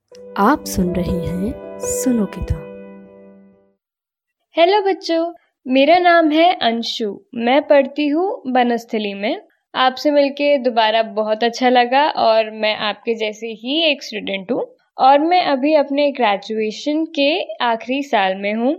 आप सुन रहे हैं सुनो किताब। हेलो बच्चों, मेरा नाम है अंशु। मैं पढ़ती हूँ बनस्थली में। आपसे मिलके दोबारा बहुत अच्छा लगा और मैं आपके जैसे ही एक स्टूडेंट हूँ और मैं अभी अपने ग्रेजुएशन के आखिरी साल में हूँ।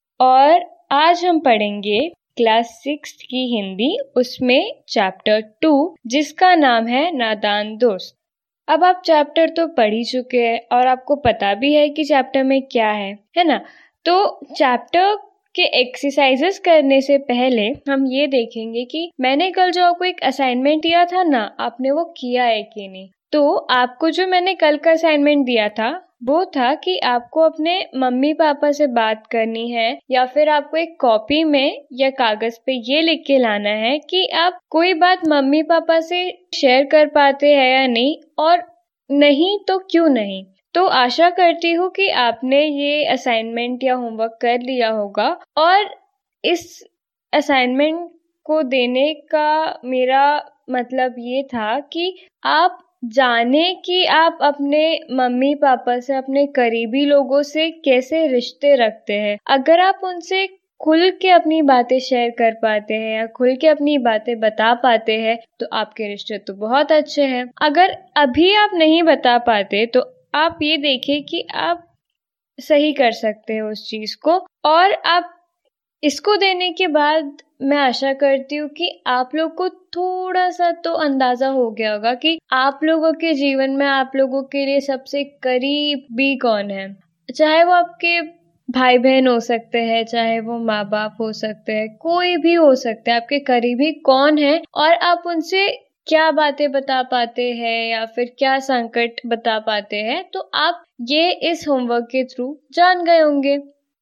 और आज हम पढ़ेंगे क्लास 6 की हिंदी, उसमें चैप्टर 2 जिसका नाम है नादान दोस्त। अब आप चैप्टर तो पढ़ ही चुके हैं और आपको पता भी है कि चैप्टर में क्या है ना। तो चैप्टर के एक्सरसाइजेस करने से पहले हम ये देखेंगे कि मैंने कल जो आपको एक असाइनमेंट दिया था ना, आपने वो किया है कि नहीं। तो आपको जो मैंने कल का असाइनमेंट दिया था वो था कि आपको अपने मम्मी पापा से बात करनी है या फिर आपको एक कॉपी में या कागज पे ये लिख के लाना है कि आप कोई बात मम्मी पापा से शेयर कर पाते हैं या नहीं, और नहीं तो क्यों नहीं। तो आशा करती हूँ कि आपने ये असाइनमेंट या होमवर्क कर लिया होगा। और इस असाइनमेंट को देने का मेरा मतलब ये था कि आप जाने कि आप अपने मम्मी पापा से, अपने करीबी लोगों से कैसे रिश्ते रखते हैं। अगर आप उनसे खुल के अपनी बातें शेयर कर पाते हैं या खुल के अपनी बातें बता पाते हैं तो आपके रिश्ते तो बहुत अच्छे हैं। अगर अभी आप नहीं बता पाते तो आप ये देखें कि आप सही कर सकते हैं उस चीज को। और आप इसको देने के बाद मैं आशा करती हूँ कि आप लोग को थोड़ा सा तो अंदाजा हो गया होगा कि आप लोगों के जीवन में आप लोगों के लिए सबसे करीबी कौन है। चाहे वो आपके भाई बहन हो सकते हैं, चाहे वो माँ बाप हो सकते हैं, कोई भी हो सकते हैं। आपके करीबी कौन है और आप उनसे क्या बातें बता पाते हैं या फिर क्या संकट बता पाते हैं, तो आप ये इस होमवर्क के थ्रू जान गए होंगे।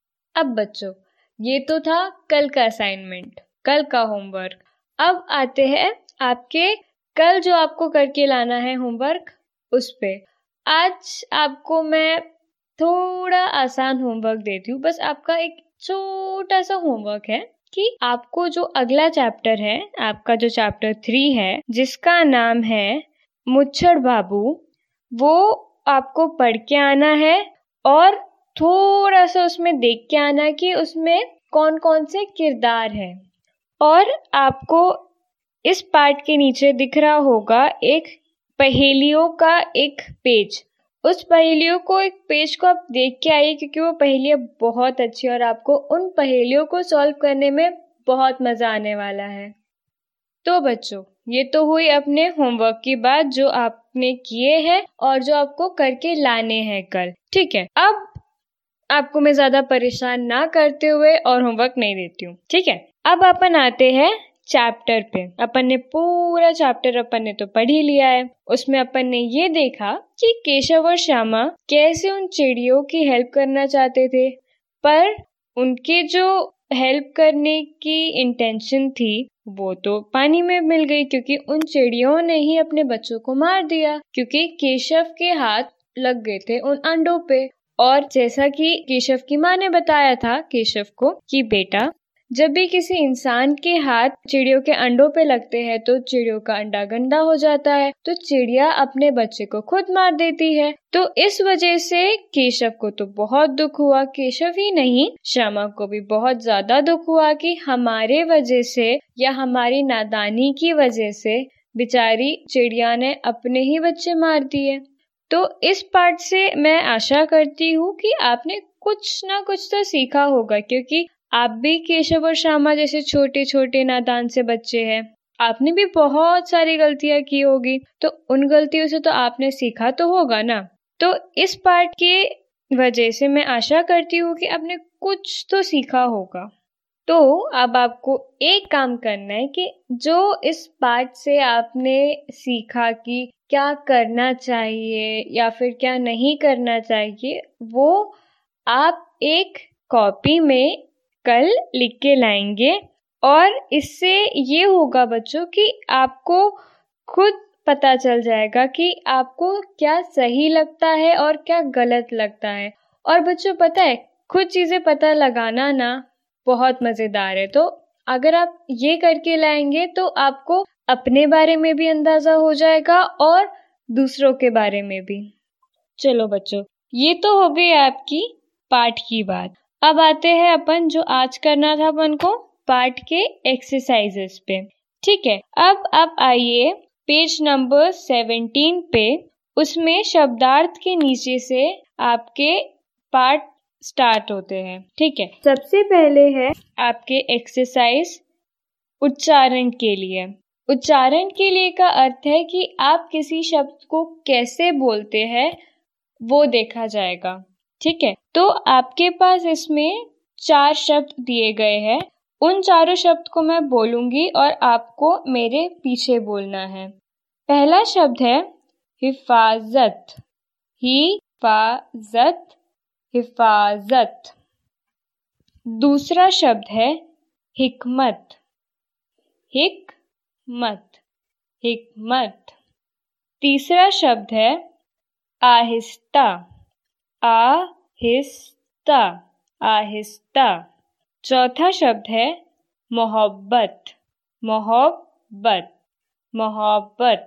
अब बच्चों, ये तो था कल का असाइनमेंट, कल का होमवर्क। अब आते हैं आपके कल जो आपको करके लाना है होमवर्क उस पे। आज आपको मैं थोड़ा आसान होमवर्क देती हूँ। बस आपका एक छोटा सा होमवर्क है कि आपको जो अगला चैप्टर है, आपका जो चैप्टर 3 है जिसका नाम है मुच्छड़ बाबू, वो आपको पढ़ के आना है और थोड़ा सा उसमें देख के आना कि उसमें कौन कौन से किरदार हैं। और आपको इस पार्ट के नीचे दिख रहा होगा एक पहेलियों का एक पेज। उस पहेलियों को, एक पेज को आप देख के आइए क्योंकि वो पहेलियाँ बहुत अच्छी और आपको उन पहेलियों को सॉल्व करने में बहुत मजा आने वाला है। तो बच्चों, ये तो हुई अपने होमवर्क की बात जो आपने किए हैं और जो आपको करके लाने हैं कल। ठीक है, अब आपको मैं ज्यादा परेशान ना करते हुए और होमवर्क नहीं देती हूँ। ठीक है, अब अपन आते हैं चैप्टर पे। अपन ने पूरा चैप्टर अपन ने तो पढ़ ही लिया है। उसमें अपन ने ये देखा कि केशव और श्यामा कैसे उन चिड़ियों की हेल्प करना चाहते थे, पर उनके जो हेल्प करने की इंटेंशन थी वो तो पानी में मिल गई क्योंकि उन चिड़ियों ने ही अपने बच्चों को मार दिया क्योंकि केशव के हाथ लग गए थे उन अंडों पे। और जैसा कि केशव की माँ ने बताया था केशव को कि बेटा, जब भी किसी इंसान के हाथ चिड़ियों के अंडों पे लगते हैं तो चिड़ियों का अंडा गंदा हो जाता है, तो चिड़िया अपने बच्चे को खुद मार देती है। तो इस वजह से केशव को तो बहुत दुख हुआ। केशव ही नहीं, श्यामा को भी बहुत ज्यादा दुख हुआ कि हमारे वजह से या हमारी नादानी की वजह से बेचारी चिड़िया ने अपने ही बच्चे मार दिए। तो इस पार्ट से मैं आशा करती हूँ कि आपने कुछ ना कुछ तो सीखा होगा क्योंकि आप भी केशव और श्यामा जैसे छोटे छोटे नादान से बच्चे हैं। आपने भी बहुत सारी गलतियां की होगी, तो उन गलतियों से तो आपने सीखा तो होगा ना। तो इस पार्ट के वजह से मैं आशा करती हूँ कि आपने कुछ तो सीखा होगा। तो अब आपको एक काम करना है कि जो इस पार्ट से आपने सीखा कि क्या करना चाहिए या फिर क्या नहीं करना चाहिए, वो आप एक कॉपी में कल लिख के लाएंगे। और इससे ये होगा बच्चों कि आपको खुद पता चल जाएगा कि आपको क्या सही लगता है और क्या गलत लगता है। और बच्चों पता है, खुद चीजें पता लगाना ना बहुत मजेदार है। तो अगर आप ये करके लाएंगे तो आपको अपने बारे में भी अंदाजा हो जाएगा और दूसरों के बारे में भी। चलो बच्चों, ये तो हो गई आपकी पाठ की बात। अब आते हैं अपन जो आज करना था अपन को पाठ के एक्सरसाइजेस पे। ठीक है, अब आप आइए पेज नंबर 17 पे। उसमें शब्दार्थ के नीचे से आपके पाठ स्टार्ट होते हैं। ठीक है, सबसे पहले है आपके एक्सरसाइज उच्चारण के लिए। उच्चारण के लिए का अर्थ है कि आप किसी शब्द को कैसे बोलते हैं वो देखा जाएगा। ठीक है, तो आपके पास इसमें 4 शब्द दिए गए हैं। उन चारों शब्द को मैं बोलूंगी और आपको मेरे पीछे बोलना है। पहला शब्द है हिफाजत। हिफाजत, हिफाजत। दूसरा शब्द है हिकमत। हिकमत, हिकमत। तीसरा शब्द है आहिस्ता। आहिस्ता, आहिस्ता। चौथा शब्द है मोहब्बत। मोहब्बत, मोहब्बत।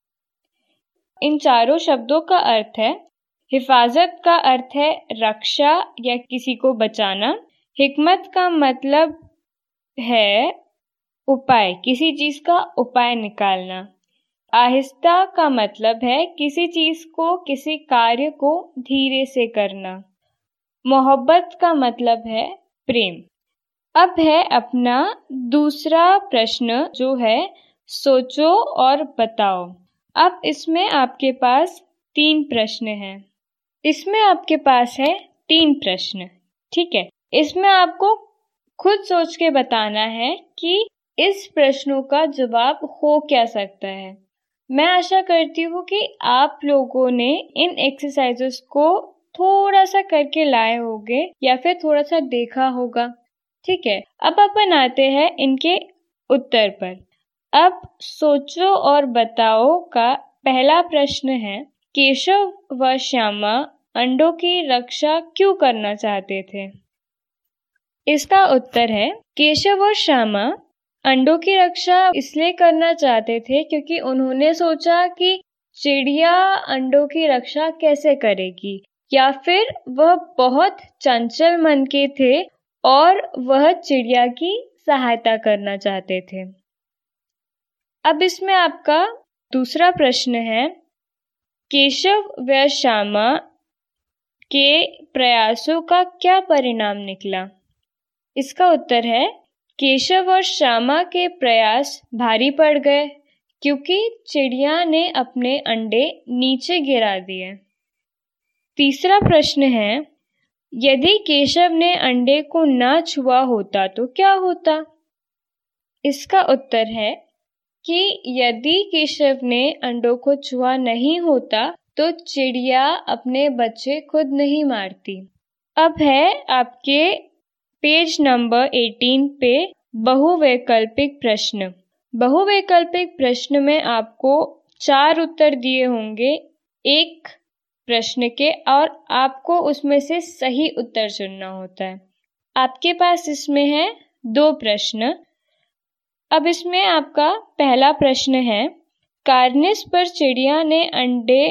इन चारों शब्दों का अर्थ है, हिफाजत का अर्थ है रक्षा या किसी को बचाना। हिकमत का मतलब है उपाय, किसी चीज का उपाय निकालना। आहिस्ता का मतलब है किसी चीज को, किसी कार्य को धीरे से करना। मोहब्बत का मतलब है प्रेम। अब है अपना दूसरा प्रश्न जो है सोचो और बताओ। अब इसमें आपके पास 3 प्रश्न हैं। इसमें आपके पास है 3 प्रश्न। ठीक है, इसमें आपको खुद सोच के बताना है कि इस प्रश्नों का जवाब हो क्या सकता है। मैं आशा करती हूँ कि आप लोगों ने इन एक्सरसाइजेस को थोड़ा सा करके लाए होंगे या फिर थोड़ा सा देखा होगा। ठीक है, अब अपन आते हैं इनके उत्तर पर। अब सोचो और बताओ का पहला प्रश्न है, केशव व श्यामा अंडों की रक्षा क्यों करना चाहते थे? इसका उत्तर है, केशव और श्यामा अंडों की रक्षा इसलिए करना चाहते थे क्योंकि उन्होंने सोचा कि चिड़िया अंडों की रक्षा कैसे करेगी, या फिर वह बहुत चंचल मन के थे और वह चिड़िया की सहायता करना चाहते थे। अब इसमें आपका दूसरा प्रश्न है, केशव व श्यामा के प्रयासों का क्या परिणाम निकला? इसका उत्तर है, केशव और श्यामा के प्रयास भारी पड़ गए क्योंकि चिड़िया ने अपने अंडे नीचे गिरा दिए। तीसरा प्रश्न है, यदि केशव ने अंडे को ना छुआ होता तो क्या होता? इसका उत्तर है कि यदि केशव ने अंडों को छुआ नहीं होता तो चिड़िया अपने बच्चे खुद नहीं मारती। अब है आपके पेज नंबर 18 पे बहुवैकल्पिक प्रश्न। बहुवैकल्पिक प्रश्न में आपको 4 उत्तर दिए होंगे एक प्रश्न के और आपको उसमें से सही उत्तर चुनना होता है। आपके पास इसमें है 2 प्रश्न। अब इसमें आपका पहला प्रश्न है, कार्निस पर चिड़िया ने अंडे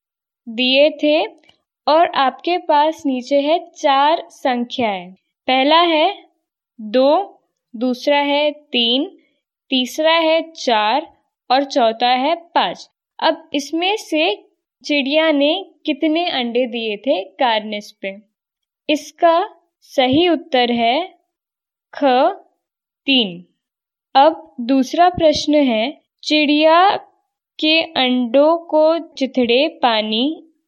दिए थे और आपके पास नीचे है 4 संख्याएं। पहला है 2, दूसरा है 3, तीसरा है 4 और चौथा है 5। अब इसमें से चिड़िया ने कितने अंडे दिए थे कार्निस पे? इसका सही उत्तर है ख 3। अब दूसरा प्रश्न है, चिड़िया के अंडों को चिथड़े, पानी,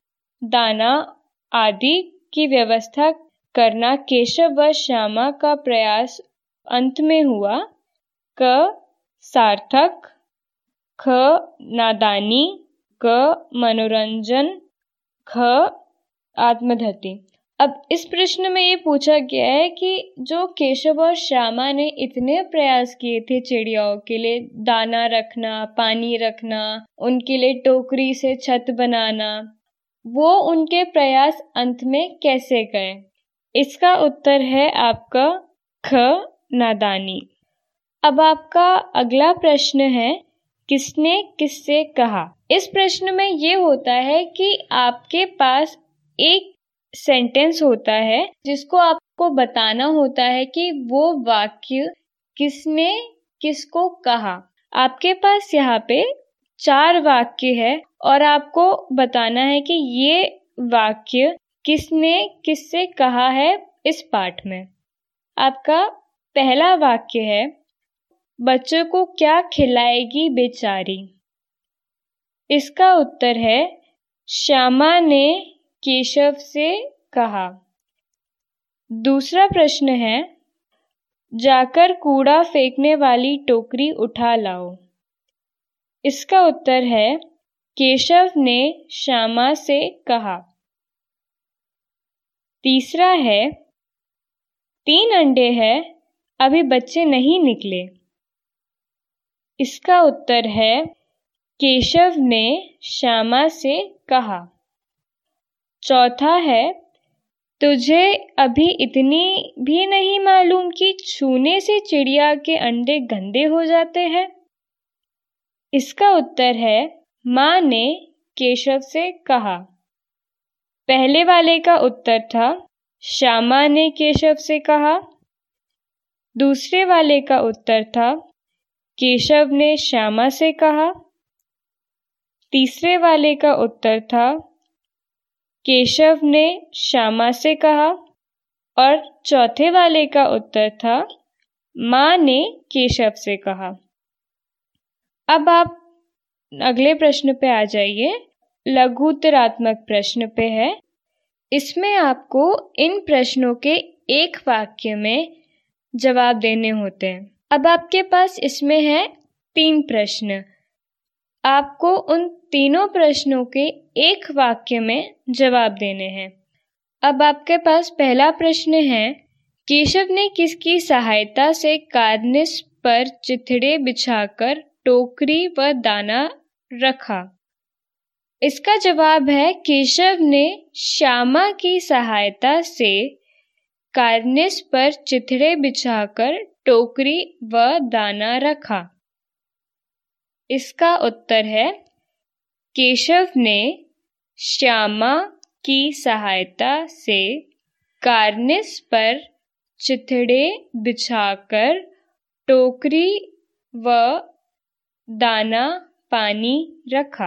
दाना आदि की व्यवस्था करना केशव व श्यामा का प्रयास अंत में हुआ। क सार्थक, ख नादानी, क मनोरंजन, ख आत्मधति। अब इस प्रश्न में ये पूछा गया है कि जो केशव और श्यामा ने इतने प्रयास किए थे चिड़ियाओं के लिए, दाना रखना, पानी रखना, उनके लिए टोकरी से छत बनाना, वो उनके प्रयास अंत में कैसे गए? इसका उत्तर है आपका ख नादानी। अब आपका अगला प्रश्न है, किसने किससे कहा? इस प्रश्न में ये होता है कि आपके पास एक सेंटेंस होता है जिसको आपको बताना होता है कि वो वाक्य किसने किसको कहा। आपके पास यहाँ पे 4 वाक्य है और आपको बताना है कि ये वाक्य किसने किससे कहा है इस पाठ में। आपका पहला वाक्य है, बच्चों को क्या खिलाएगी बेचारी। इसका उत्तर है, श्यामा ने केशव से कहा। दूसरा प्रश्न है, जाकर कूड़ा फेंकने वाली टोकरी उठा लाओ। इसका उत्तर है, केशव ने श्यामा से कहा। तीसरा है, 3 अंडे हैं, अभी बच्चे नहीं निकले। इसका उत्तर है, केशव ने श्यामा से कहा। चौथा है, तुझे अभी इतनी भी नहीं मालूम कि छूने से चिड़िया के अंडे गंदे हो जाते हैं। इसका उत्तर है, माँ ने केशव से कहा। पहले वाले का उत्तर था, श्यामा ने केशव से कहा। दूसरे वाले का उत्तर था, केशव ने श्यामा से कहा। तीसरे वाले का उत्तर था, केशव ने श्यामा से कहा। और चौथे वाले का उत्तर था, माँ ने केशव से कहा। अब आप अगले प्रश्न पे आ जाइए। लघुत्तरात्मक प्रश्न पे है। इसमें आपको इन प्रश्नों के एक वाक्य में जवाब देने होते हैं। अब आपके पास इसमें है 3 प्रश्न। आपको उन तीनों प्रश्नों के एक वाक्य में जवाब देने हैं। अब आपके पास पहला प्रश्न है, केशव ने किसकी सहायता से कार्निस पर चिथड़े बिछाकर टोकरी व दाना रखा। इसका जवाब है, केशव ने श्यामा की सहायता से कार्निस पर चिथड़े बिछाकर टोकरी व दाना रखा। इसका उत्तर है, केशव ने श्यामा की सहायता से कार्निस पर चिथड़े बिछाकर टोकरी व दाना पानी रखा।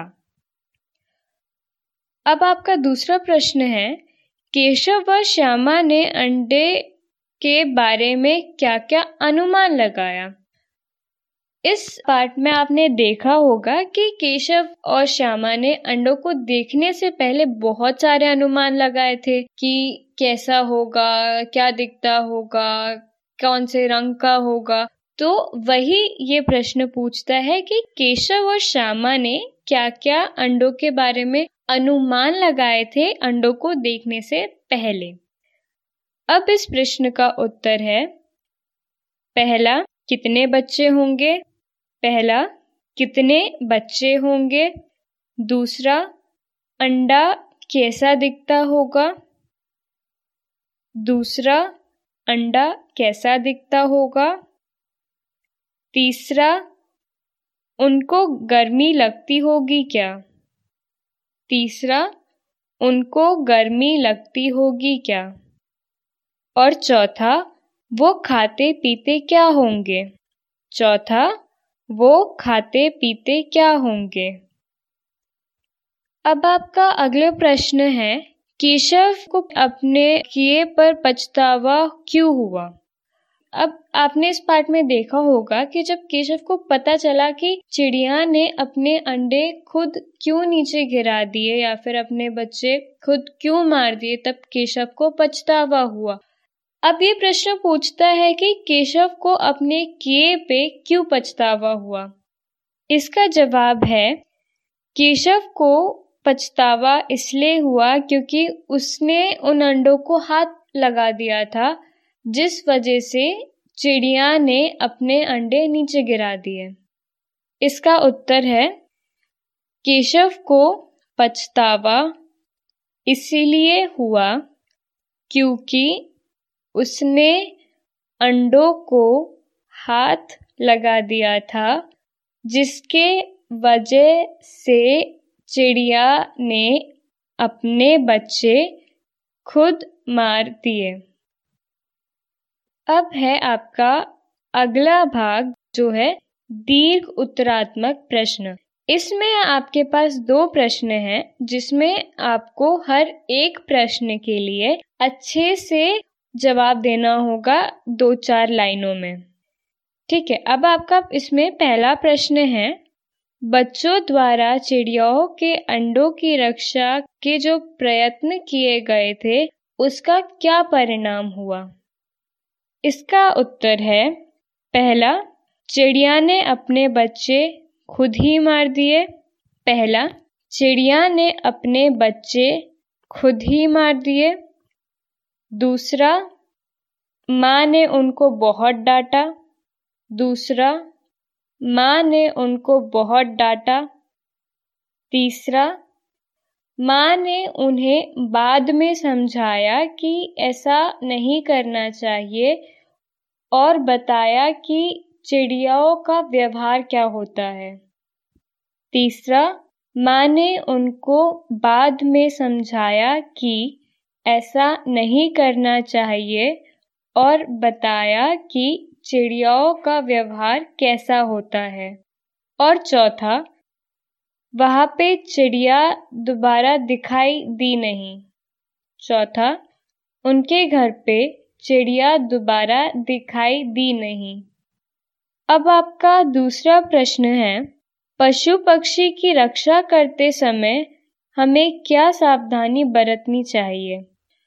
अब आपका दूसरा प्रश्न है, केशव व श्यामा ने अंडे के बारे में क्या क्या अनुमान लगाया। इस पाठ में आपने देखा होगा कि केशव और श्यामा ने अंडों को देखने से पहले बहुत सारे अनुमान लगाए थे कि कैसा होगा, क्या दिखता होगा, कौन से रंग का होगा। तो वही ये प्रश्न पूछता है कि केशव और श्यामा ने क्या क्या अंडों के बारे में अनुमान लगाए थे अंडों को देखने से पहले। अब इस प्रश्न का उत्तर है, पहला, कितने बच्चे होंगे। पहला, कितने बच्चे होंगे। दूसरा, अंडा कैसा दिखता होगा। दूसरा, अंडा कैसा दिखता होगा। तीसरा, उनको गर्मी लगती होगी क्या। तीसरा, उनको गर्मी लगती होगी क्या। और चौथा, वो खाते पीते क्या होंगे। चौथा, वो खाते पीते क्या होंगे। अब आपका अगला प्रश्न है, केशव को अपने किए पर पछतावा क्यों हुआ। अब आपने इस पाठ में देखा होगा कि जब केशव को पता चला कि चिड़िया ने अपने अंडे खुद क्यों नीचे गिरा दिए या फिर अपने बच्चे खुद क्यों मार दिए, तब केशव को पछतावा हुआ। अब ये प्रश्न पूछता है कि केशव को अपने किए पे क्यों पछतावा हुआ। इसका जवाब है, केशव को पछतावा इसलिए हुआ क्योंकि उसने उन अंडों को हाथ लगा दिया था, जिस वजह से चिड़िया ने अपने अंडे नीचे गिरा दिए। इसका उत्तर है, केशव को पछतावा इसीलिए हुआ क्योंकि उसने अंडों को हाथ लगा दिया था, जिसके वजह से चिड़िया ने अपने बच्चे खुद मार दिए। अब है आपका अगला भाग जो है दीर्घ उत्तरात्मक प्रश्न। इसमें आपके पास 2 प्रश्न हैं जिसमें आपको हर एक प्रश्न के लिए अच्छे से जवाब देना होगा 2-4 लाइनों में। ठीक है, अब आपका इसमें पहला प्रश्न है, बच्चों द्वारा चिड़ियाओं के अंडों की रक्षा के जो प्रयत्न किए गए थे उसका क्या परिणाम हुआ? इसका उत्तर है, पहला, चिड़िया ने अपने बच्चे खुद ही मार दिए। पहला, चिड़िया ने अपने बच्चे खुद ही मार दिए। दूसरा, माँ ने उनको बहुत डांटा। दूसरा, माँ ने उनको बहुत डांटा। तीसरा, माँ ने उन्हें बाद में समझाया कि ऐसा नहीं करना चाहिए और बताया कि चिड़ियाओं का व्यवहार क्या होता है। तीसरा, माँ ने उनको बाद में समझाया कि ऐसा नहीं करना चाहिए और बताया कि चिड़ियाओं का व्यवहार कैसा होता है। और चौथा, वहाँ पे चिड़िया दोबारा दिखाई दी नहीं। चौथा, उनके घर पे चिड़िया दोबारा दिखाई दी नहीं। अब आपका दूसरा प्रश्न है, पशु पक्षी की रक्षा करते समय हमें क्या सावधानी बरतनी चाहिए?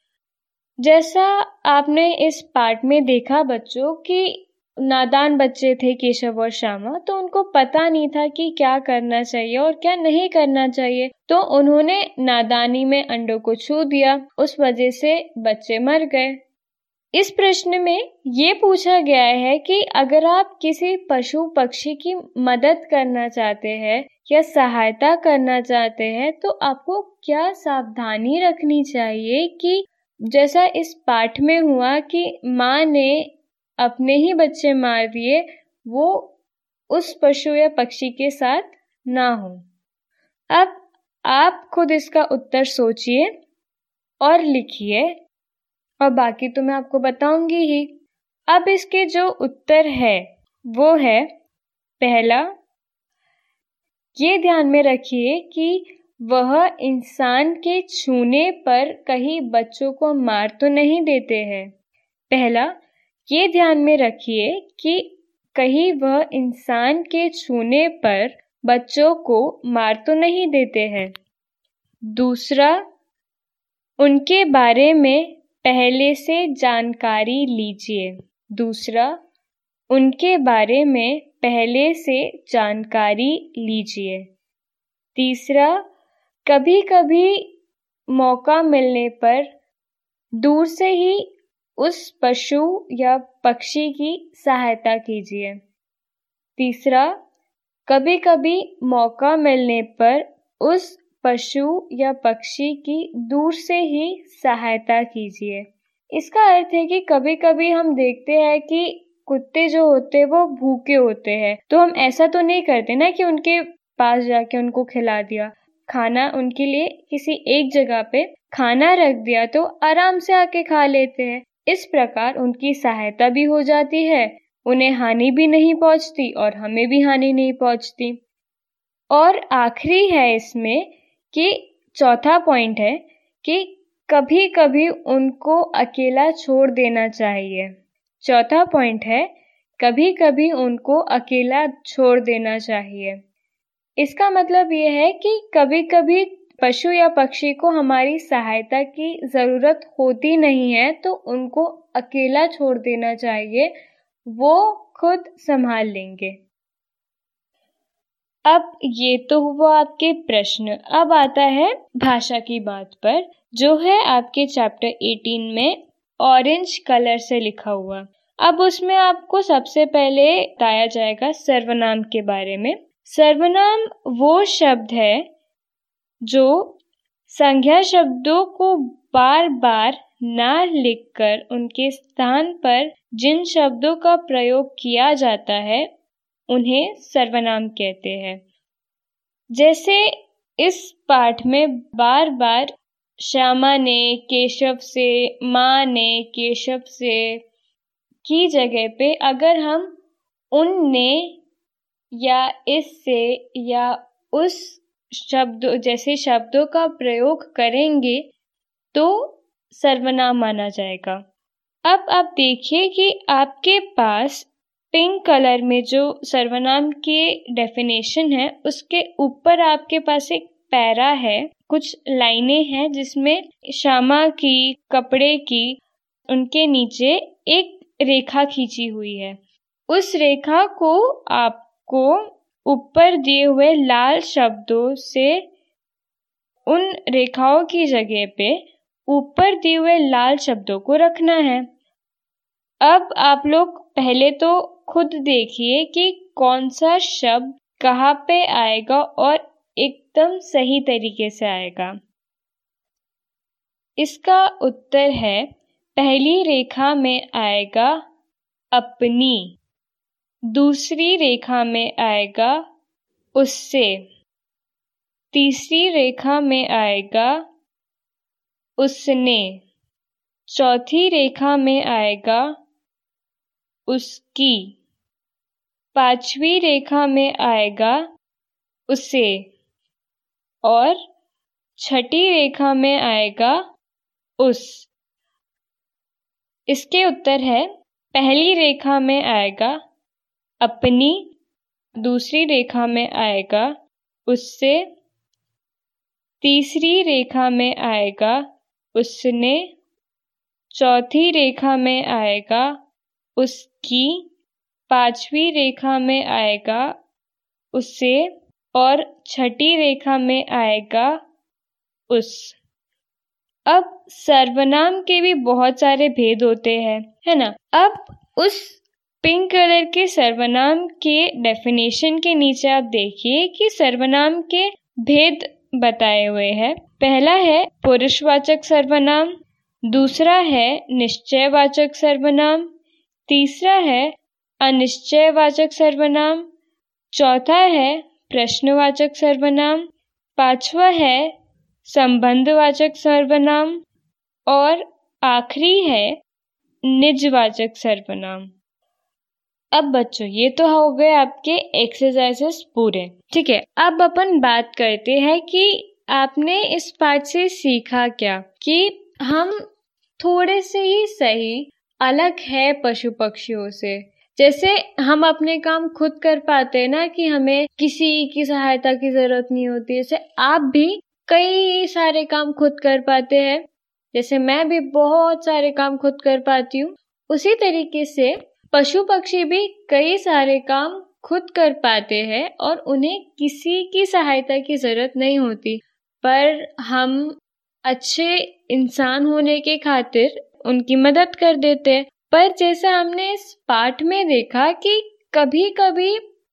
जैसा आपने इस पाठ में देखा बच्चों कि नादान बच्चे थे केशव और श्यामा, तो उनको पता नहीं था कि क्या करना चाहिए और क्या नहीं करना चाहिए, तो उन्होंने नादानी में अंडों को छू दिया, उस वजह से बच्चे मर गए। इस प्रश्न में ये पूछा गया है कि अगर आप किसी पशु पक्षी की मदद करना चाहते हैं या सहायता करना चाहते हैं तो आपको क्या सावधानी रखनी चाहिए कि जैसा इस पाठ में हुआ कि माँ ने अपने ही बच्चे मार दिए, वो उस पशु या पक्षी के साथ ना हो। अब आप खुद इसका उत्तर सोचिए और लिखिए, और बाकी तो मैं आपको बताऊंगी ही। अब इसके जो उत्तर है वो है, पहला, ये ध्यान में रखिए कि वह इंसान के छूने पर कहीं बच्चों को मार तो नहीं देते हैं। पहला, ये ध्यान में रखिए कि कहीं वह इंसान के छूने पर बच्चों को मार तो नहीं देते हैं। दूसरा, उनके बारे में पहले से जानकारी लीजिए। दूसरा, उनके बारे में पहले से जानकारी लीजिए। तीसरा, कभी कभी मौका मिलने पर दूर से ही उस पशु या पक्षी की सहायता कीजिए। तीसरा, कभी कभी मौका मिलने पर उस पशु या पक्षी की दूर से ही सहायता कीजिए। इसका अर्थ है कि कभी कभी हम देखते हैं कि कुत्ते जो होते हैं वो भूखे होते हैं, तो हम ऐसा तो नहीं करते ना कि उनके पास जाके उनको खिला दिया। खाना उनके लिए किसी एक जगह पे खाना रख दिया तो आराम से आके खा लेते हैं। इस प्रकार उनकी सहायता भी हो जाती है, उन्हें हानि भी नहीं पहुंचती और हमें भी हानि नहीं पहुंचती। और आखिरी है इसमें कि चौथा पॉइंट है कि कभी कभी उनको अकेला छोड़ देना चाहिए। चौथा पॉइंट है, कभी कभी उनको अकेला छोड़ देना चाहिए। इसका मतलब ये है कि कभी कभी पशु या पक्षी को हमारी सहायता की जरूरत होती नहीं है तो उनको अकेला छोड़ देना चाहिए, वो खुद संभाल लेंगे। अब ये तो हुआ आपके प्रश्न। अब आता है भाषा की बात पर, जो है आपके चैप्टर 18 में ऑरेंज कलर से लिखा हुआ। अब उसमें आपको सबसे पहले बताया जाएगा सर्वनाम के बारे में। सर्वनाम वो शब्द है जो संज्ञा शब्दों को बार बार ना लिखकर उनके स्थान पर जिन शब्दों का प्रयोग किया जाता है उन्हें सर्वनाम कहते हैं। जैसे इस पाठ में बार बार श्यामा ने केशव से, माँ ने केशव से की जगह पे अगर हम उनने या इससे या उस शब्द जैसे शब्दों का प्रयोग करेंगे तो सर्वनाम माना जाएगा। अब आप देखिए कि आपके पास पिंक कलर में जो सर्वनाम के डेफिनेशन है उसके ऊपर आपके पास एक पैरा है, कुछ लाइनें हैं जिसमें श्यामा की, कपड़े की, उनके नीचे एक रेखा खींची हुई है। उस रेखा को आपको ऊपर दिए हुए लाल शब्दों से उन रेखाओं की जगह पे ऊपर दिए हुए लाल शब्दों को रखना है। अब आप लोग पहले तो खुद देखिए कि कौन सा शब्द कहाँ पे आएगा और एकदम सही तरीके से आएगा। इसका उत्तर है, पहली रेखा में आएगा अपनी, दूसरी रेखा में आएगा उससे, तीसरी रेखा में आएगा उसने, चौथी रेखा में आएगा उसकी, पांचवी रेखा में आएगा उसे और छठी रेखा में आएगा उस। इसके उत्तर है, पहली रेखा में आएगा अपनी, दूसरी रेखा में आएगा उससे, तीसरी रेखा में आएगा उसने, चौथी रेखा में आएगा उसकी, पांचवी रेखा में आएगा उसे और छठी रेखा में आएगा उस। अब सर्वनाम के भी बहुत सारे भेद होते हैं, है ना। अब उस पिंक कलर के सर्वनाम के डेफिनेशन के नीचे आप देखिए कि सर्वनाम के भेद बताए हुए हैं। पहला है पुरुषवाचक सर्वनाम, दूसरा है निश्चयवाचक सर्वनाम, तीसरा है अनिश्चयवाचक सर्वनाम, चौथा है प्रश्नवाचक सर्वनाम, पांचवा है संबंधवाचक सर्वनाम और आखिरी है निजवाचक सर्वनाम। अब बच्चों ये तो हो गए आपके एक्सरसाइजेस पूरे, ठीक है। अब अपन बात करते हैं कि आपने इस पाठ से सीखा क्या, कि हम थोड़े से ही सही अलग है पशु पक्षियों से। जैसे हम अपने काम खुद कर पाते हैं ना, कि हमें किसी की सहायता की जरूरत नहीं होती, जैसे आप भी कई सारे काम खुद कर पाते हैं, जैसे मैं भी बहुत सारे काम खुद कर पाती हूँ। उसी तरीके से पशु पक्षी भी कई सारे काम खुद कर पाते हैं और उन्हें किसी की सहायता की जरूरत नहीं होती, पर हम अच्छे इंसान होने के खातिर उनकी मदद कर देते हैं। पर जैसा हमने इस पाठ में देखा कि कभी कभी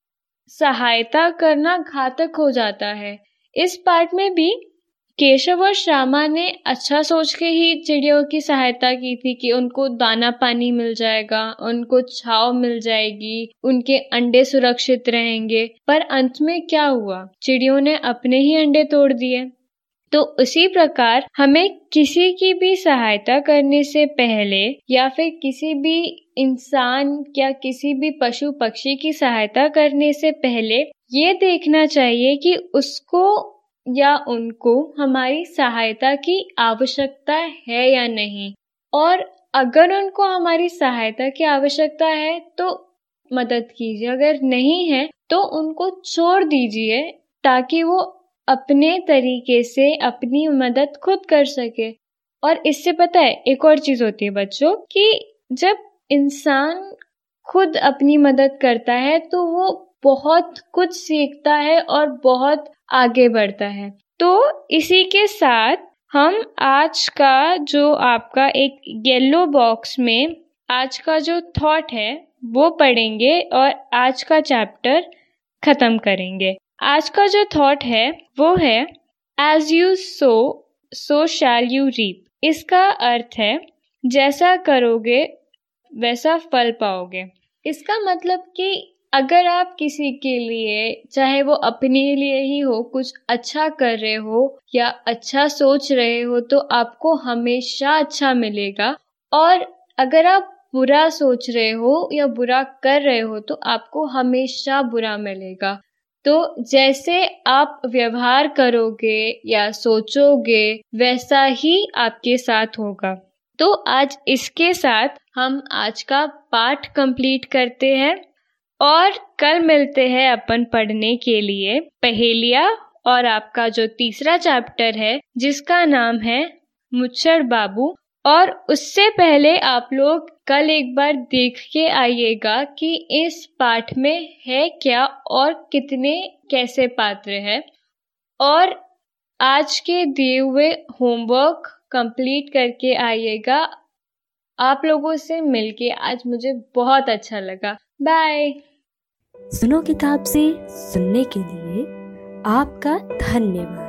सहायता करना घातक हो जाता है। इस पाठ में भी केशव और श्यामा ने अच्छा सोच के ही चिड़ियों की सहायता की थी कि उनको दाना पानी मिल जाएगा, उनको छांव मिल जाएगी, उनके अंडे सुरक्षित रहेंगे। पर अंत में क्या हुआ, चिड़ियों ने अपने ही अंडे तोड़ दिए। तो उसी प्रकार हमें किसी की भी सहायता करने से पहले या फिर किसी भी इंसान या किसी भी पशु पक्षी की सहायता करने से पहले ये देखना चाहिए कि उसको या उनको हमारी सहायता की आवश्यकता है या नहीं, और अगर उनको हमारी सहायता की आवश्यकता है तो मदद कीजिए, अगर नहीं है तो उनको छोड़ दीजिए ताकि वो अपने तरीके से अपनी मदद खुद कर सके। और इससे पता है एक और चीज होती है बच्चों, कि जब इंसान खुद अपनी मदद करता है तो वो बहुत कुछ सीखता है और बहुत आगे बढ़ता है। तो इसी के साथ हम आज का जो आपका एक येलो बॉक्स में आज का जो थॉट है वो पढ़ेंगे और आज का चैप्टर खत्म करेंगे। आज का जो थॉट है वो है as you sow so shall you reap. इसका अर्थ है जैसा करोगे वैसा फल पाओगे। इसका मतलब कि अगर आप किसी के लिए, चाहे वो अपने लिए ही हो, कुछ अच्छा कर रहे हो या अच्छा सोच रहे हो तो आपको हमेशा अच्छा मिलेगा। और अगर आप बुरा सोच रहे हो या बुरा कर रहे हो तो आपको हमेशा बुरा मिलेगा। तो जैसे आप व्यवहार करोगे या सोचोगे वैसा ही आपके साथ होगा। तो आज इसके साथ हम आज का पाठ कंप्लीट करते हैं और कल मिलते हैं अपन पढ़ने के लिए पहेलियाँ और आपका जो तीसरा चैप्टर है जिसका नाम है मुच्छड़ बाबू। और उससे पहले आप लोग कल एक बार देख के आइएगा कि इस पाठ में है क्या और कितने कैसे पात्र हैं। और आज के दिए हुए होमवर्क कंप्लीट करके आइएगा। आप लोगों से मिलके आज मुझे बहुत अच्छा लगा। बाय। सुनो किताब से सुनने के लिए आपका धन्यवाद।